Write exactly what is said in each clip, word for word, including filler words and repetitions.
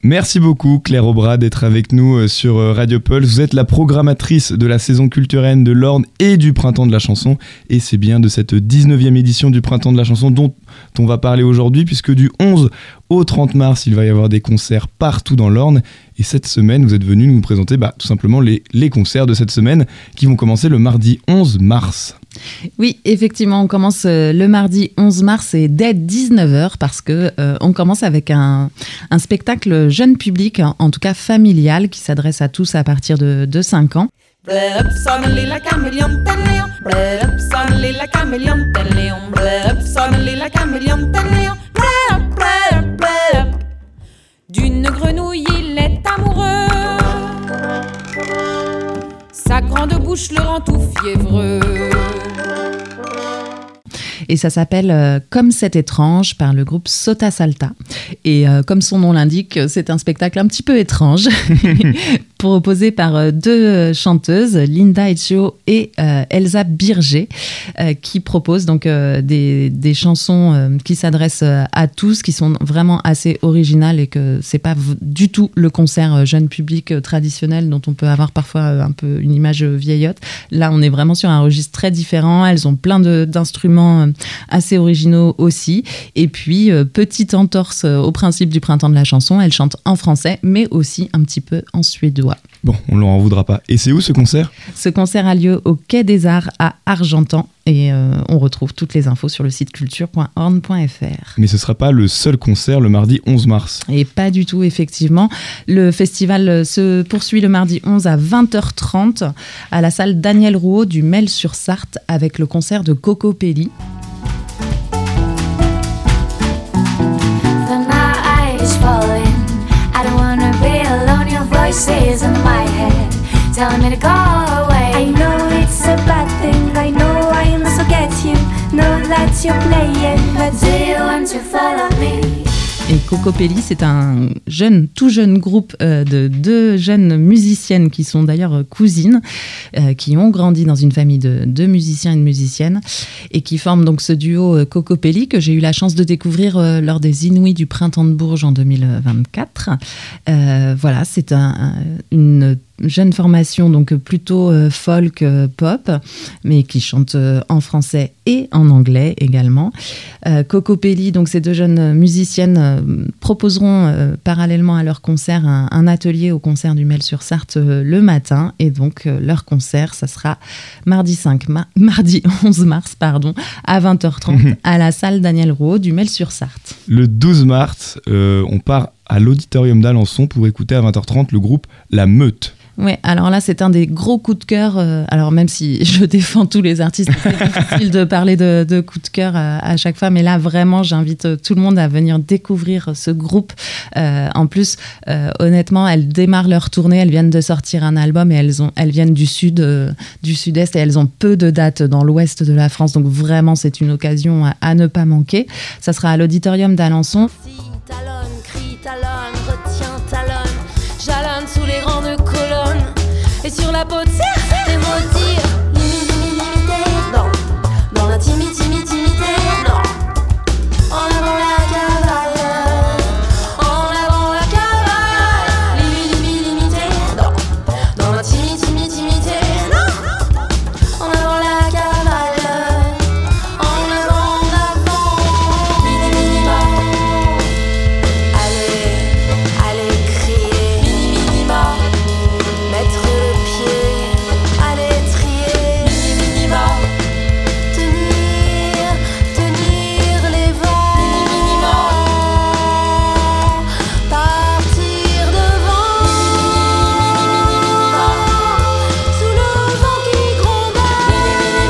Merci beaucoup Claire Aubrat d'être avec nous sur Radio Pulse. Vous êtes la programmatrice de la saison culturelle de l'Orne et du Printemps de la chanson. Et c'est bien de cette dix-neuvième édition du Printemps de la chanson dont on va parler aujourd'hui, puisque du onze au trente mars, il va y avoir des concerts partout dans l'Orne. Et cette semaine, vous êtes venu nous présenter bah, tout simplement les, les concerts de cette semaine qui vont commencer le mardi onze mars. Oui, effectivement, on commence euh, le mardi onze mars et dès dix-neuf heures parce que euh, on commence avec un, un spectacle jeune public, en, en tout cas familial, qui s'adresse à tous à partir de, de cinq ans. D'une grenouille, il est amoureux. Sa grande bouche le rend tout fiévreux. Et ça s'appelle euh, Comme c'est étrange par le groupe Sota Salta. Et euh, comme son nom l'indique, c'est un spectacle un petit peu étrange, proposé par euh, deux chanteuses, Linda Etchio et euh, Elsa Birger, euh, qui proposent donc euh, des, des chansons euh, qui s'adressent euh, à tous, qui sont vraiment assez originales et que c'est pas v- du tout le concert euh, jeune public euh, traditionnel dont on peut avoir parfois euh, un peu une image euh, vieillotte. Là, on est vraiment sur un registre très différent. Elles ont plein de, d'instruments euh, assez originaux aussi. Et puis, euh, petite entorse euh, au principe du Printemps de la chanson. Elles chantent en français, mais aussi un petit peu en suédois. Bon, on ne leur en voudra pas. Et c'est où ce concert ? Ce concert a lieu au Quai des Arts à Argentan. Et euh, on retrouve toutes les infos sur le site culture point orne point f r. Mais ce ne sera pas le seul concert le mardi onze mars. Et pas du tout, effectivement. Le festival se poursuit le mardi onze à vingt heures trente à la salle Daniel Rouault du Mel-sur-Sarthe avec le concert de Coco Pelli. Voices in my head telling me to go away. I know it's a bad thing, I know I must forget you. Know that you're playing, but do you want to follow me? Et Coco Pelli, c'est un jeune, tout jeune groupe euh, de deux jeunes musiciennes qui sont d'ailleurs euh, cousines, euh, qui ont grandi dans une famille de deux musiciens et de musiciennes, et qui forment donc ce duo euh, Coco Pelli que j'ai eu la chance de découvrir euh, lors des Inouïs du Printemps de Bourges en deux mille vingt-quatre. Euh, voilà, c'est un, un, une jeune formation, donc plutôt euh, folk euh, pop, mais qui chante euh, en français et en anglais également. Euh, Coco Pelli, donc ces deux jeunes musiciennes, euh, proposeront euh, parallèlement à leur concert un, un atelier au concert du Mel-sur-Sarthe euh, le matin, et donc euh, leur concert, ça sera mardi, cinq ma- mardi onze mars pardon, à vingt heures trente à la salle Daniel Rouault du Mel-sur-Sarthe. Le douze mars, euh, on part à l'Auditorium d'Alençon pour écouter à vingt heures trente le groupe La Meute. Ouais, alors là, c'est un des gros coups de cœur. Euh, alors, même si je défends tous les artistes, c'est difficile de parler de, de coups de cœur à, à chaque fois. Mais là, vraiment, j'invite tout le monde à venir découvrir ce groupe. Euh, en plus, euh, honnêtement, elles démarrent leur tournée. Elles viennent de sortir un album et elles, ont, elles viennent du sud, euh, du sud-est, et elles ont peu de dates dans l'ouest de la France. Donc, vraiment, c'est une occasion à, à ne pas manquer. Ça sera à l'Auditorium d'Alençon. Si, talonne, crie, talonne, retiens, talonne. Jalonne sous les grandes colonnes. Et sur la peau de serre, des mots dire l'immunité, non. Dans la timide, timide, timidité, non. En avant la cavale, en avant la cavale. L'illimité, non. Dans la timide, timide, timidité, non. En avant la cavale, en avant, en avant. Mini, mini, mort. Allez, allez crier. Mini, mini, mort. Mettre le pied à l'étrier. Mini, mini, mort. Tenir, tenir les vents. Mini, mini, mort. Partir devant. Mini, mini, mort. Sous le vent qui gronde. Mini, mini,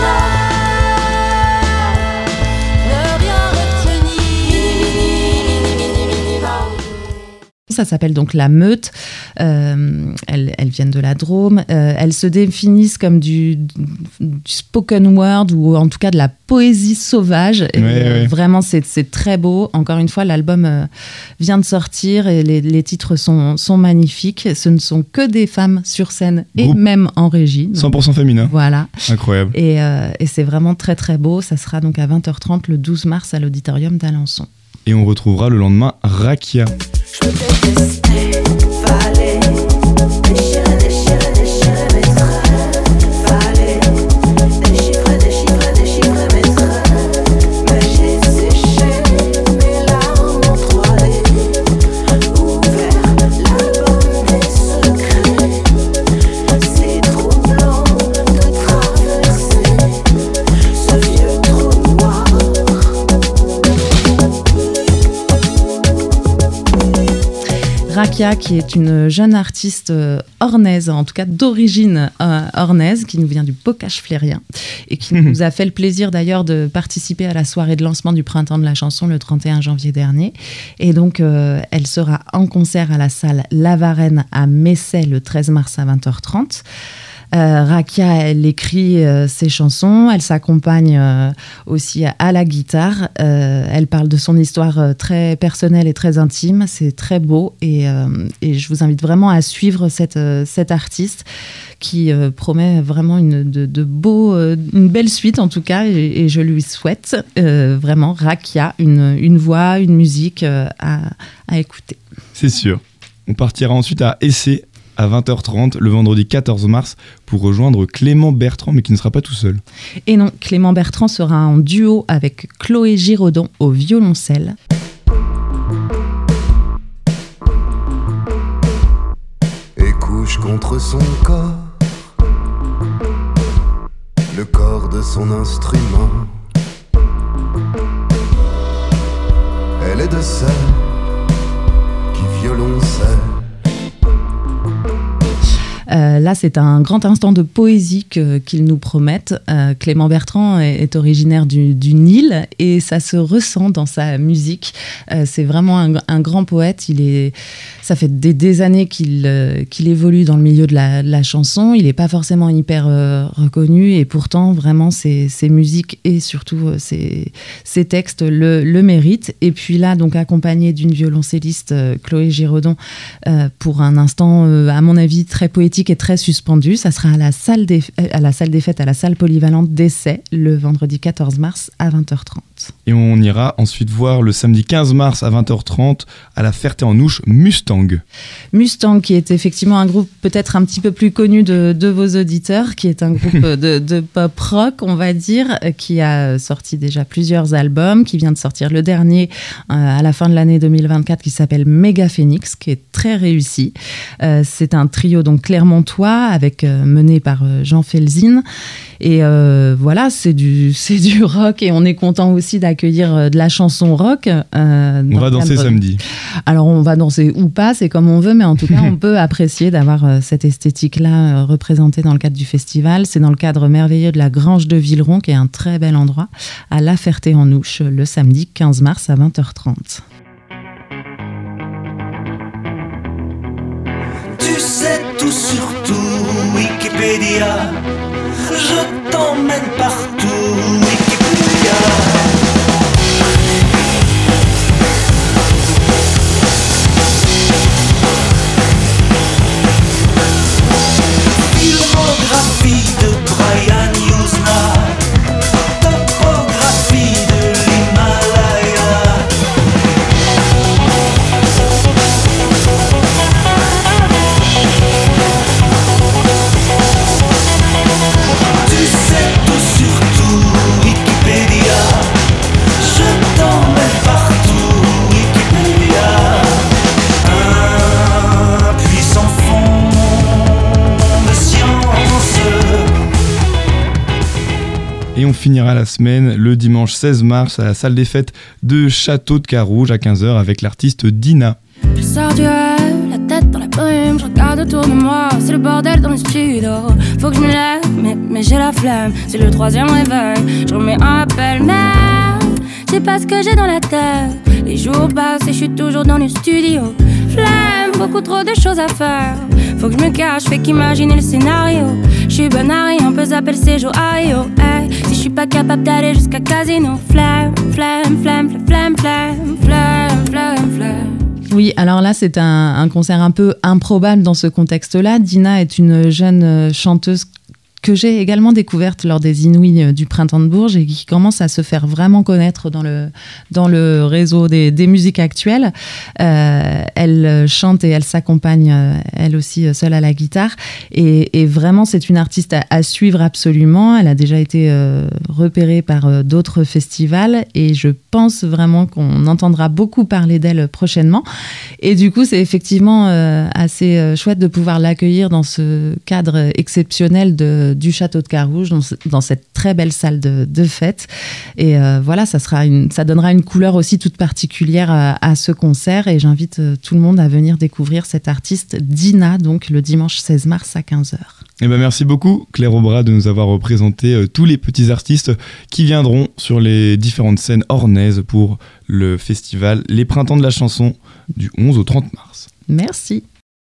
mort. Ne rien retenir. Mini, mini, mini, mini, mini, mort. Ça s'appelle donc La Meute. Euh, elles, elles viennent de la Drôme. Euh, elles se définissent comme du, du spoken word ou en tout cas de la poésie sauvage. Et, Ouais, euh, ouais. Vraiment, c'est, c'est très beau. Encore une fois, l'album euh, vient de sortir et les, les titres sont, sont magnifiques. Ce ne sont que des femmes sur scène et Groupe même en régie. Donc, cent pour cent féminin. voilà. Incroyable. Et, euh, et c'est vraiment très très beau. Ça sera donc à vingt heures trente le douze mars à l'Auditorium d'Alençon. Et on retrouvera le lendemain Rakia. Je peux détester. Rakia, qui est une jeune artiste euh, ornaise, en tout cas d'origine euh, ornaise, qui nous vient du bocage flérien et qui mmh. nous a fait le plaisir d'ailleurs de participer à la soirée de lancement du Printemps de la chanson le trente et un janvier dernier. Et donc, euh, elle sera en concert à la salle La Varenne à Messey le treize mars à vingt heures trente. Euh, Rakia, elle écrit euh, ses chansons, elle s'accompagne euh, aussi à, à la guitare. Euh, elle parle de son histoire euh, très personnelle et très intime. C'est très beau et, euh, et je vous invite vraiment à suivre cette, euh, cette artiste qui euh, promet vraiment une, de, de beaux, euh, une belle suite en tout cas et, et je lui souhaite euh, vraiment Rakia, une, une voix, une musique euh, à, à écouter. C'est sûr. On partira ensuite à Essay à vingt heures trente le vendredi quatorze mars pour rejoindre Clément Bertrand, mais qui ne sera pas tout seul. Et non, Clément Bertrand sera en duo avec Chloé Giraudon au violoncelle. Et couche contre son corps le corps de son instrument. Elle est de celles qui violoncelle. Euh, là, c'est un grand instant de poésie que, qu'ils nous promettent. Euh, Clément Bertrand est, est originaire du, du Nil et ça se ressent dans sa musique. Euh, c'est vraiment un, un grand poète. Il est, ça fait des, des années qu'il, euh, qu'il évolue dans le milieu de la, de la chanson. Il n'est pas forcément hyper euh, reconnu et pourtant, vraiment, ses, ses musiques et surtout euh, ses, ses textes le, le méritent. Et puis là, donc accompagné d'une violoncelliste, euh, Chloé Giraudon, euh, pour un instant, euh, à mon avis, très poétique est très suspendu. Ça sera à la salle des, à la salle des fêtes, à la salle polyvalente d'Essay, le vendredi quatorze mars à vingt heures trente. Et on ira ensuite voir le samedi quinze mars à vingt heures trente à la Ferté-en-Ouche Mustang. Mustang, qui est effectivement un groupe peut-être un petit peu plus connu de, de vos auditeurs, qui est un groupe de, de pop rock, on va dire, qui a sorti déjà plusieurs albums, qui vient de sortir le dernier euh, à la fin de l'année deux mille vingt-quatre, qui s'appelle Méga Phoenix, qui est très réussi. Euh, c'est un trio donc clermontois, avec, euh, mené par euh, Jean Felzin. Et euh, voilà, c'est du, c'est du rock et on est content aussi d'accueillir euh, de la chanson rock. Euh, on va danser cadre... samedi. Alors on va danser ou pas, c'est comme on veut, mais en tout cas on peut apprécier d'avoir euh, cette esthétique-là euh, représentée dans le cadre du festival. C'est dans le cadre merveilleux de la Grange de Villeron, qui est un très bel endroit, à La Ferté-en-Ouche, le samedi quinze mars à vingt heures trente. Tu sais tout sur tout, Wikipédia. Je t'emmène partout, Wikipédia. Filmographie de Brian Yuzna, topographie de l'Himalaya. Tu sais tout sur tout, Wikipédia. Je t'emmène partout, Wikipédia. Un puissant fond de science. Et on finira la semaine le dimanche seize mars à la salle des fêtes de Château de Carouge à quinze heures avec l'artiste Dina. Je sors du rêve, la tête dans la brume, je regarde autour de moi, c'est le bordel dans le studio. Faut que je me lève, mais, mais j'ai la flemme, c'est le troisième réveil, je remets un appel, merde, je sais pas ce que j'ai dans la tête. Les jours passent et je suis toujours dans le studio. Flemme, beaucoup trop de choses à faire, faut que je me cache, fais qu'imaginer le scénario. Je suis bonne à rien, peut s'appeler ces jours aïe, hey. Si je suis pas capable d'aller jusqu'à casino. Flemme, flemme, flemme, flemme, flemme, flemme, flemme, flemme. Oui, alors là, c'est un, un concert un peu improbable dans ce contexte-là. Dina est une jeune chanteuse que j'ai également découverte lors des Inouïs du Printemps de Bourges et qui commence à se faire vraiment connaître dans le, dans le réseau des, des musiques actuelles. Euh, elle chante et elle s'accompagne, euh, elle aussi, seule à la guitare. Et, et vraiment, c'est une artiste à, à suivre absolument. Elle a déjà été euh, repérée par euh, d'autres festivals et je pense vraiment qu'on entendra beaucoup parler d'elle prochainement. Et du coup, c'est effectivement euh, assez euh, chouette de pouvoir l'accueillir dans ce cadre exceptionnel de euh, du château de Carouge, dans, dans cette très belle salle de, de fête. Et euh, voilà, ça, sera une, ça donnera une couleur aussi toute particulière à, à ce concert. Et j'invite euh, tout le monde à venir découvrir cette artiste Dina, donc le dimanche seize mars à quinze heures. Eh ben merci beaucoup Claire Aubras de nous avoir représenté euh, tous les petits artistes qui viendront sur les différentes scènes ornaises pour le festival Les Printemps de la Chanson du onze au trente mars. Merci.